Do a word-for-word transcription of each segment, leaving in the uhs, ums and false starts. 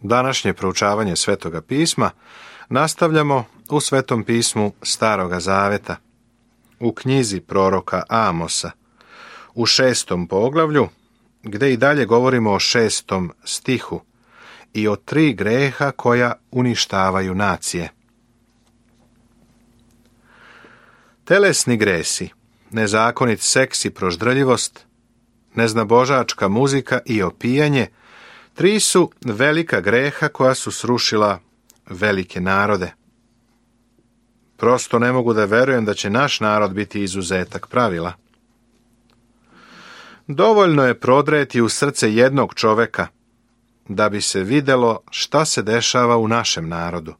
Današnje proučavanje Svetoga pisma nastavljamo u Svetom pismu Staroga Zaveta, u knjizi proroka Amosa, u šestom poglavlju, gdje i dalje govorimo o šestom stihu i o tri greha koja uništavaju nacije. Telesni gresi, nezakonit seks i proždrljivost, neznabožačka muzika i opijanje, tri su velika greha koja su srušila velike narode. Prosto ne mogu da verujem da će naš narod biti izuzetak pravila. Dovoljno je prodreti u srce jednog čoveka da bi se vidjelo šta se dešava u našem narodu.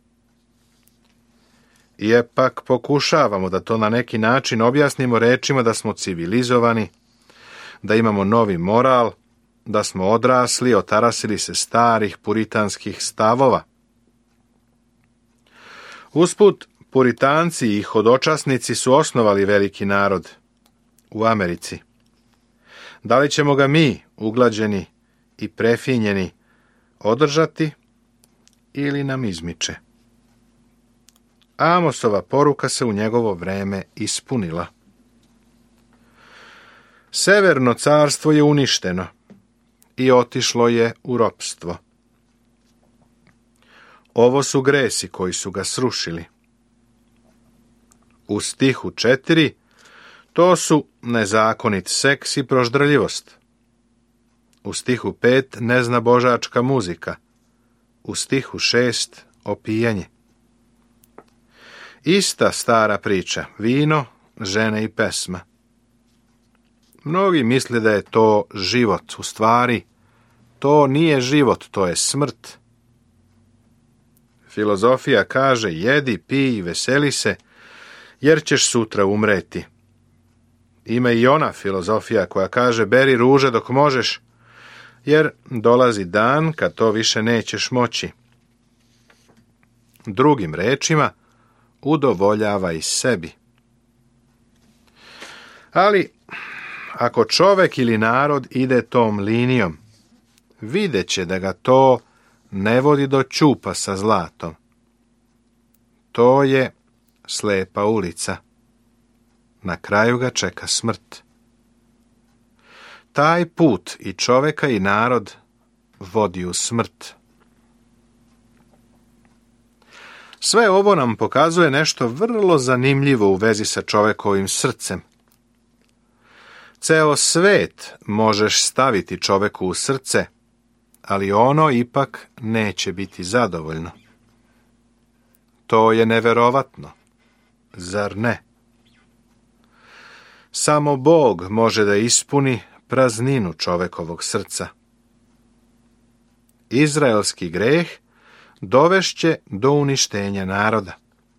Ipak pokušavamo da to na neki način objasnimo rečima da smo civilizovani, da imamo novi moral, da smo odrasli, otarasili se starih puritanskih stavova. Usput, puritanci i hodočasnici su osnovali veliki narod u Americi. Da li ćemo ga mi, uglađeni i prefinjeni, održati ili nam izmiče? Amosova poruka se u njegovo vreme ispunila. Severno carstvo je uništeno i otišlo je u ropstvo. Ovo su gresi koji su ga srušili. U stihu četiri to su nezakonit seks i proždrljivost. U stihu pet neznabožačka muzika. U stihu šest opijanje. Ista stara priča, vino, žene i pesma. Mnogi misle da je to život, u stvari to nije život, to je smrt. Filozofija kaže jedi, pij i veseli se, jer ćeš sutra umreti. Ima i ona filozofija koja kaže beri ruže dok možeš, jer dolazi dan kad to više nećeš moći. Drugim rečima, udovoljavaj sebi. Ali, ako čovek ili narod ide tom linijom, vidjet će da ga to ne vodi do ćupa sa zlatom. To je slepa ulica. Na kraju ga čeka smrt. Taj put i čoveka i narod vodi u smrt. Sve ovo nam pokazuje nešto vrlo zanimljivo u vezi sa čovekovim srcem. Ceo svet možeš staviti čoveku u srce, ali ono ipak neće biti zadovoljno. To je neverovatno, zar ne? Samo Bog može da ispuni prazninu čovekovog srca. Izraelski greh dovešće do uništenja naroda.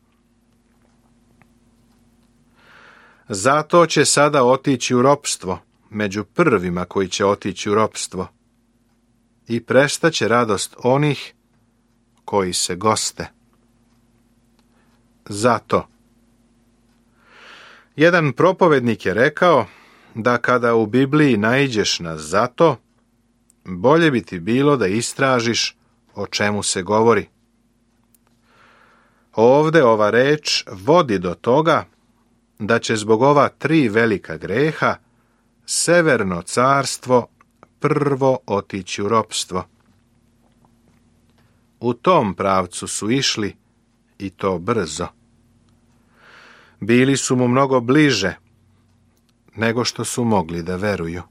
Zato će sada otići u ropstvo, među prvima koji će otići u ropstvo, i prestaće radost onih koji se goste. Zato. Jedan propovednik je rekao da kada u Bibliji naiđeš na zato, bolje bi ti bilo da istražiš o čemu se govori. Ovde ova reč vodi do toga da će zbog ova tri velika greha severno carstvo prvo otići u ropstvo. U tom pravcu su išli i to brzo. Bili su mu mnogo bliže nego što su mogli da veruju.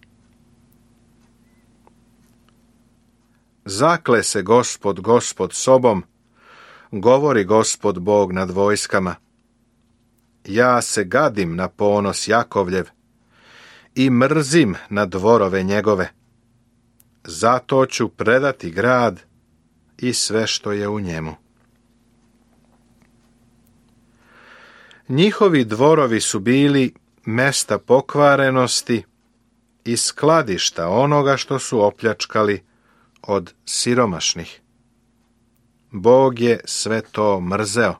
Zakle se Gospod, Gospod sobom, govori Gospod Bog nad vojskama. Ja se gadim na ponos Jakovljev i mrzim na dvorove njegove. Zato ću predati grad i sve što je u njemu. Njihovi dvorovi su bili mesta pokvarenosti i skladišta onoga što su opljačkali od siromašnih. Bog je sve to mrzeo.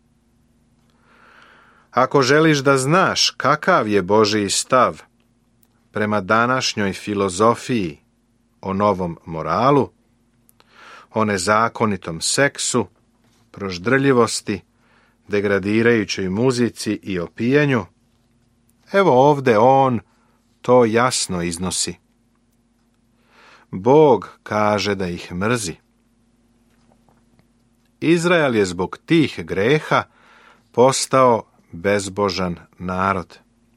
Ako želiš da znaš kakav je Božji stav prema današnjoj filozofiji o novom moralu, o nezakonitom seksu, proždrljivosti, degradirajućoj muzici i opijanju, evo ovdje on to jasno iznosi. Bog kaže da ih mrzi. Izrael je zbog tih greha postao bezbožan narod.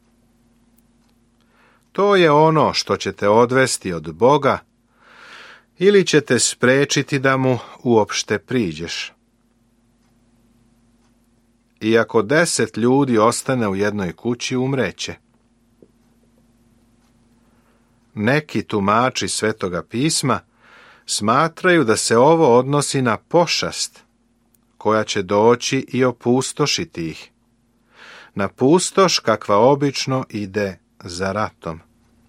To je ono što će te odvesti od Boga ili će te spriječiti da mu uopšte priđeš. I ako deset ljudi ostane u jednoj kući, umreće. Neki tumači Svetoga pisma smatraju da se ovo odnosi na pošast koja će doći i opustošiti ih. Na pustoš kakva obično ide za ratom.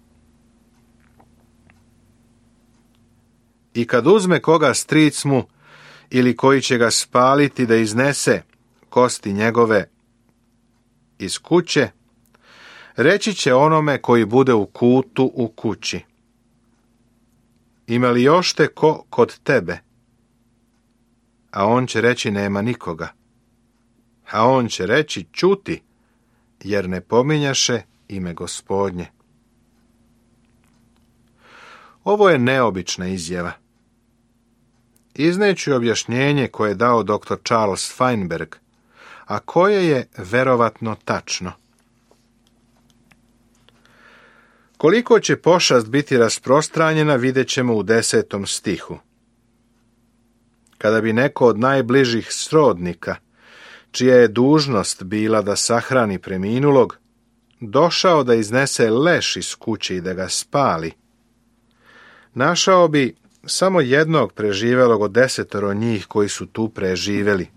I kad uzme koga stric mu ili koji će ga spaliti da iznese kosti njegove iz kuće, reći će onome koji bude u kutu u kući: ima li još te ko kod tebe? A on će reći: nema nikoga. A on će reći: ćuti, jer ne pominjaše ime Gospodnje. Ovo je neobična izjava. Izneću objašnjenje koje je dao doktor Charles Feinberg, a koje je verovatno tačno. Koliko će pošast biti rasprostranjena, vidjet ćemo u desetom stihu. Kada bi neko od najbližih srodnika, čija je dužnost bila da sahrani preminulog, došao da iznese leš iz kuće i da ga spali, našao bi samo jednog preživelog od desetoro njih koji su tu preživeli.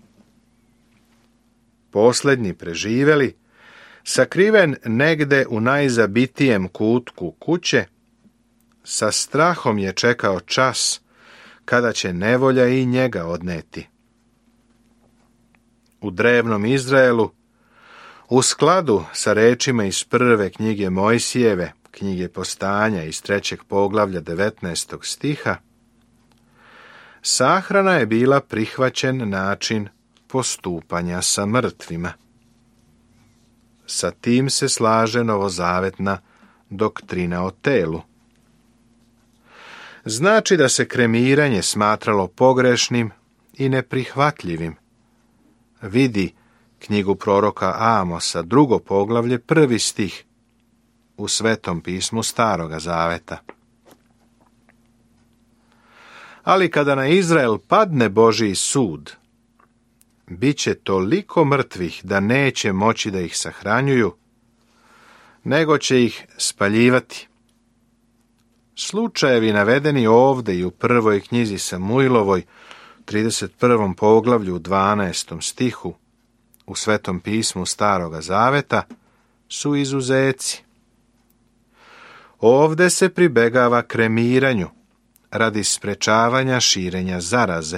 Posljednji preživeli, sakriven negde u najzabitijem kutku kuće, sa strahom je čekao čas kada će nevolja i njega odneti. U drevnom Izraelu, u skladu sa rečima iz prve knjige Mojsijeve, knjige Postanja iz trećeg poglavlja devetnaestog stiha, sahrana je bila prihvaćen način postupanja sa mrtvima. Sa tim se slaže novozavetna doktrina o telu. Znači da se kremiranje smatralo pogrešnim i neprihvatljivim. Vidi knjigu proroka Amosa, drugo poglavlje, prvi stih, u Svetom pismu Staroga zaveta. Ali kada na Izrael padne Božji sud, bit će toliko mrtvih da neće moći da ih sahranjuju, nego će ih spaljivati. Slučajevi navedeni ovdje i u prvoj knjizi Samuilovoj, trideset prvom poglavlju, dvanaestom stihu, u Svetom pismu Staroga zaveta, su izuzeci. Ovdje se pribegava kremiranju radi sprečavanja širenja zaraze.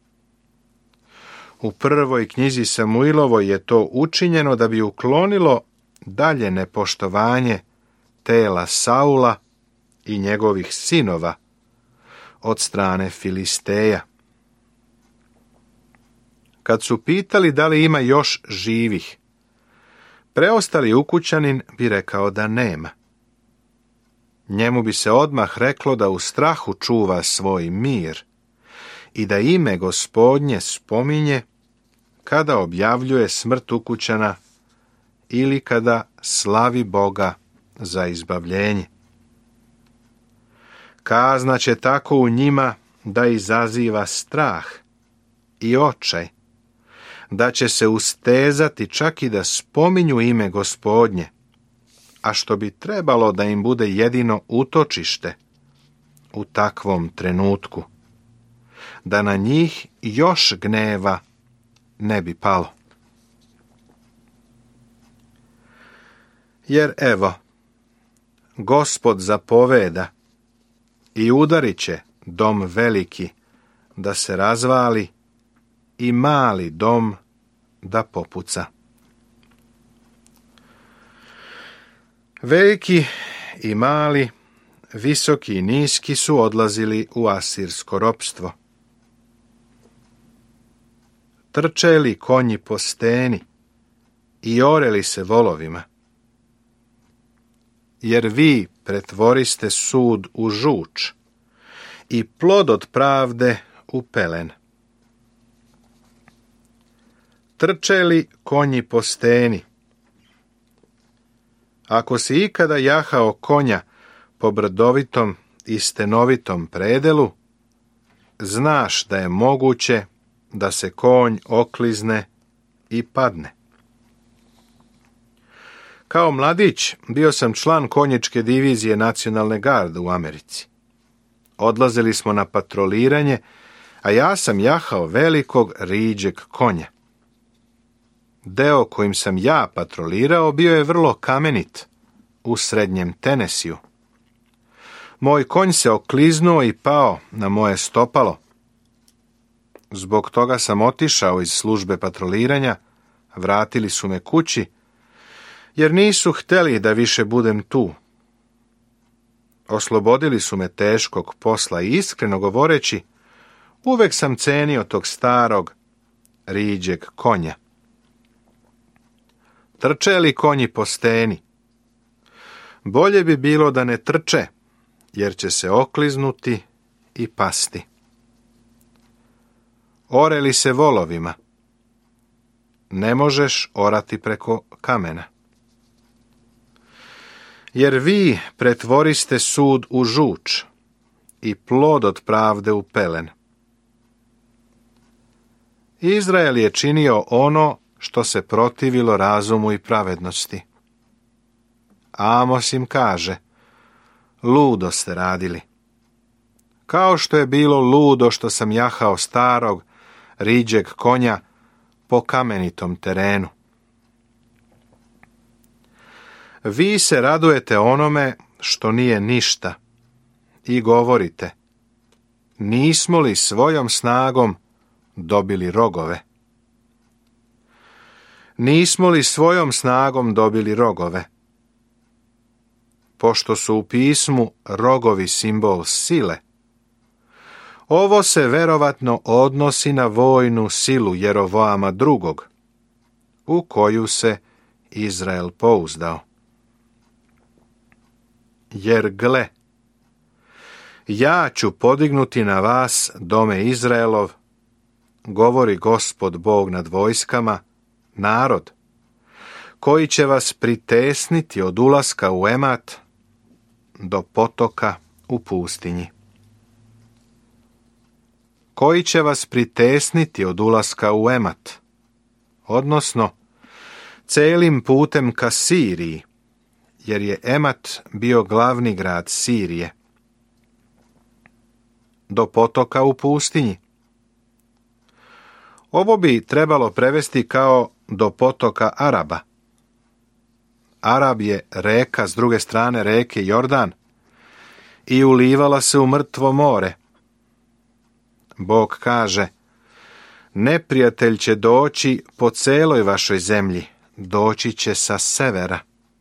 U prvoj knjizi Samuilovoj je to učinjeno da bi uklonilo dalje nepoštovanje tela Saula i njegovih sinova od strane Filisteja. Kad su pitali da li ima još živih, preostali ukućanin bi rekao da nema. Njemu bi se odmah reklo da u strahu čuva svoj mir i da ime Gospodnje spominje kada objavljuje smrt ukućana ili kada slavi Boga za izbavljenje. Kazna će tako u njima da izaziva strah i očaj, da će se ustezati čak i da spominju ime Gospodnje, a što bi trebalo da im bude jedino utočište u takvom trenutku, da na njih još gneva ne bi palo. Jer evo, Gospod zapoveda i udarit će dom veliki da se razvali i mali dom da popuca. Veliki i mali, visoki i niski su odlazili u asirsko ropstvo. Trče li konji po steni i ore li se volovima? Jer vi pretvoriste sud u žuč i plod od pravde u pelen. Trče li konji po steni? Ako si ikada jahao konja po brdovitom i stenovitom predelu, znaš da je moguće da se konj oklizne i padne. Kao mladić bio sam član konjičke divizije nacionalne garde u Americi. Odlazili smo na patroliranje, a ja sam jahao velikog riđeg konja. Deo kojim sam ja patrolirao bio je vrlo kamenit, u srednjem Tenesiju. Moj konj se okliznuo i pao na moje stopalo. Zbog toga sam otišao iz službe patroliranja, vratili su me kući, jer nisu htjeli da više budem tu. Oslobodili su me teškog posla i iskreno govoreći, uvek sam cenio tog starog, riđeg konja. Trče li konji po steni? Bolje bi bilo da ne trče, jer će se okliznuti i pasti. Ore li se volovima? Ne možeš orati preko kamena. Jer vi pretvoriste sud u žuč i plod od pravde u pelen. Izrael je činio ono što se protivilo razumu i pravednosti. Amos im kaže, ludo ste radili. Kao što je bilo ludo što sam jahao starog, riđeg konja po kamenitom terenu. Vi se radujete onome što nije ništa i govorite, nismo li svojom snagom dobili rogove? Nismo li svojom snagom dobili rogove? Pošto su u pismu rogovi simbol sile, ovo se verovatno odnosi na vojnu silu Jerovoama drugog, u koju se Izrael pouzdao. Jer gle, ja ću podignuti na vas, dome Izraelov, govori Gospod Bog nad vojskama, narod, koji će vas pritesniti od ulaska u Emat do potoka u pustinji. Koji će vas pritesniti od ulaska u Emat, odnosno celim putem ka Siriji, jer je Emat bio glavni grad Sirije, do potoka u pustinji. Ovo bi trebalo prevesti kao do potoka Araba. Arab je reka s druge strane reke Jordan i ulivala se u mrtvo more. Bog kaže, neprijatelj će doći po celoj vašoj zemlji, doći će sa severa.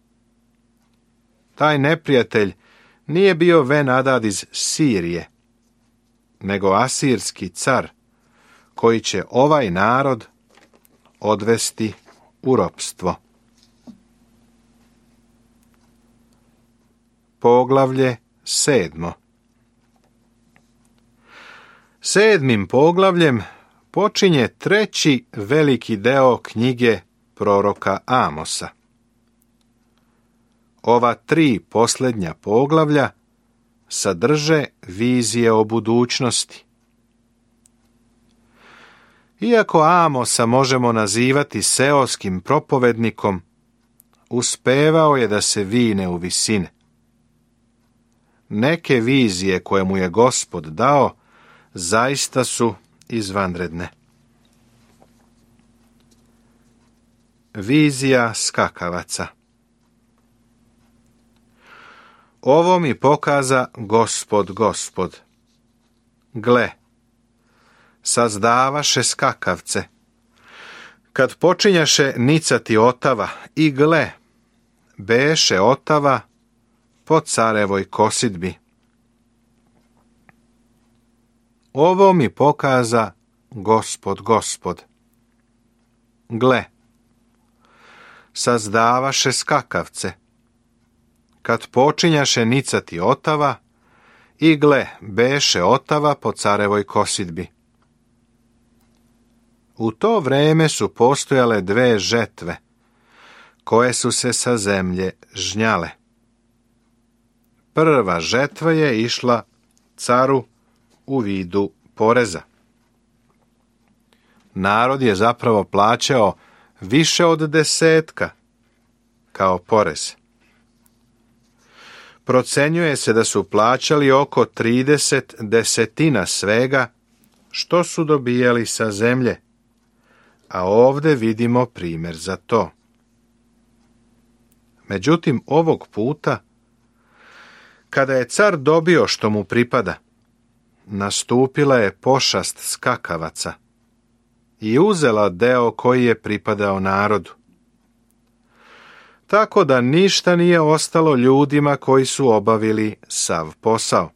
Taj neprijatelj nije bio Ben-Hadad iz Sirije, nego asirski car, koji će ovaj narod odvesti u ropstvo. Poglavlje sedmo. Sedmim poglavljem počinje treći veliki deo knjige proroka Amosa. Ova tri posljednja poglavlja sadrže vizije o budućnosti. Iako Amosa možemo nazivati seoskim propovednikom, uspevao je da se vine u visine. Neke vizije koje mu je Gospod dao zaista su izvanredne. Vizija skakavaca. Ovo mi pokaza Gospod, Gospod. Gle, sazdavaše skakavce, kad počinjaše nicati otava, i gle, beše otava po carevoj kosidbi. Ovo mi pokaza Gospod, Gospod. gle, sazdavaše skakavce, kad počinjaše nicati otava, i gle, beše otava po carevoj kosidbi. U to vreme su postojale dve žetve, koje su se sa zemlje žnjale. Prva žetva je išla caru u vidu poreza. Narod je zapravo plaćao više od desetka kao porez. Procenjuje se da su plaćali oko trideset desetina svega što su dobijali sa zemlje, a ovdje vidimo primjer za to. Međutim, ovog puta, kada je car dobio što mu pripada, nastupila je pošast skakavaca i uzela deo koji je pripadao narodu. Tako da ništa nije ostalo ljudima koji su obavili sav posao.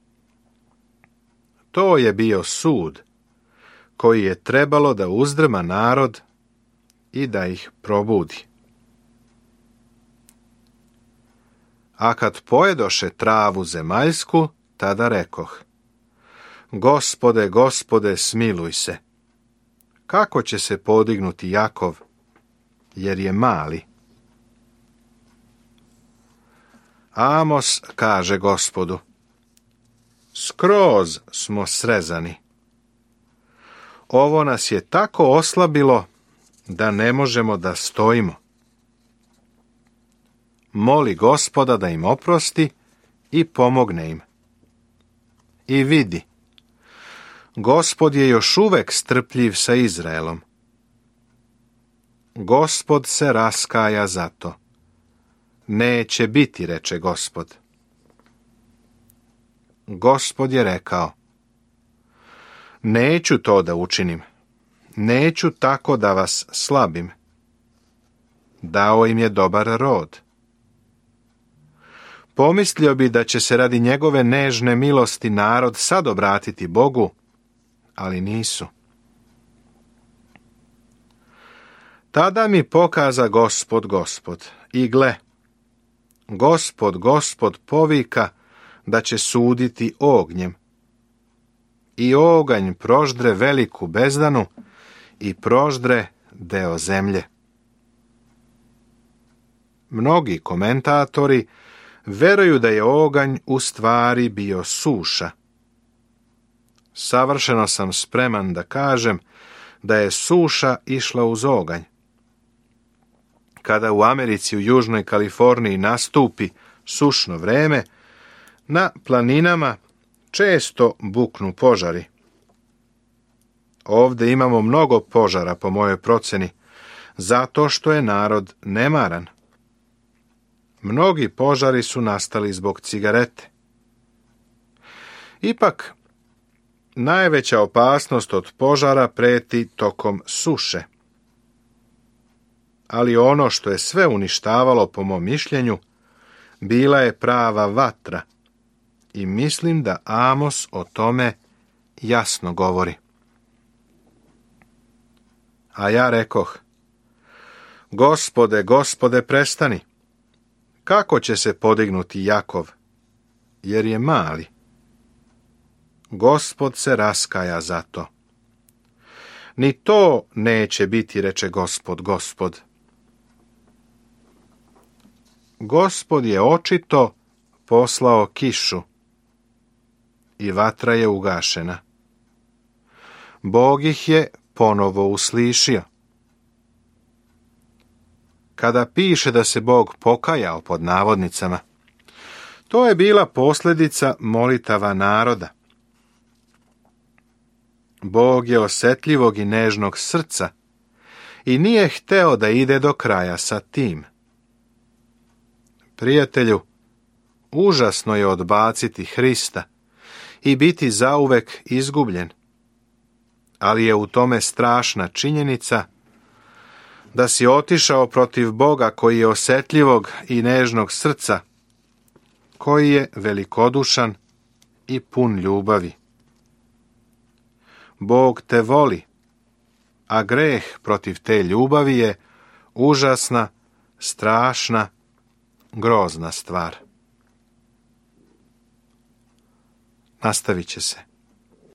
To je bio sud koji je trebalo da uzdrma narod i da ih probudi. A kad pojedoše travu zemaljsku, tada rekoh: Gospode, Gospode, smiluj se. Kako će se podignuti Jakov, jer je mali? Amos kaže Gospodu: skroz smo srezani. Ovo nas je tako oslabilo da ne možemo da stojimo. Moli Gospoda da im oprosti i pomogne im. I vidi, Gospod je još uvek strpljiv sa Izraelom. Gospod se raskaja za to. Neće biti, reče Gospod. Gospod je rekao: neću to da učinim. Neću tako da vas slabim. Dao im je dobar rod. Pomislio bi da će se radi njegove nežne milosti narod sad obratiti Bogu, ali nisu. Tada mi pokaza Gospod, Gospod, i gle, Gospod, Gospod povika da će suditi ognjem. I oganj proždre veliku bezdanu i proždre deo zemlje. Mnogi komentatori veruju da je oganj u stvari bio suša. Savršeno sam spreman da kažem da je suša išla uz oganj. Kada u Americi u Južnoj Kaliforniji nastupi sušno vreme, na planinama često buknu požari. Ovdje imamo mnogo požara po mojoj proceni, zato što je narod nemaran. Mnogi požari su nastali zbog cigarete. Ipak, najveća opasnost od požara preti tokom suše. Ali ono što je sve uništavalo, po mom mišljenju, bila je prava vatra. I mislim da Amos o tome jasno govori. A ja rekoh: Gospode, Gospode, prestani. Kako će se podignuti Jakov, jer je mali? Gospod se raskaja za to. Ni to neće biti, reče Gospod, Gospod. Gospod je očito poslao kišu i vatra je ugašena. Bog ih je ponovo uslišio. Kada piše da se Bog pokajao pod navodnicama, to je bila posljedica molitava naroda. Bog je osjetljivog i nežnog srca i nije hteo da ide do kraja sa tim. Prijatelju, užasno je odbaciti Hrista i biti zauvek izgubljen, ali je u tome strašna činjenica da si otišao protiv Boga koji je osjetljivog i nežnog srca, koji je velikodušan i pun ljubavi. Bog te voli, a greh protiv te ljubavi je užasna, strašna, grozna stvar. Nastavit će se.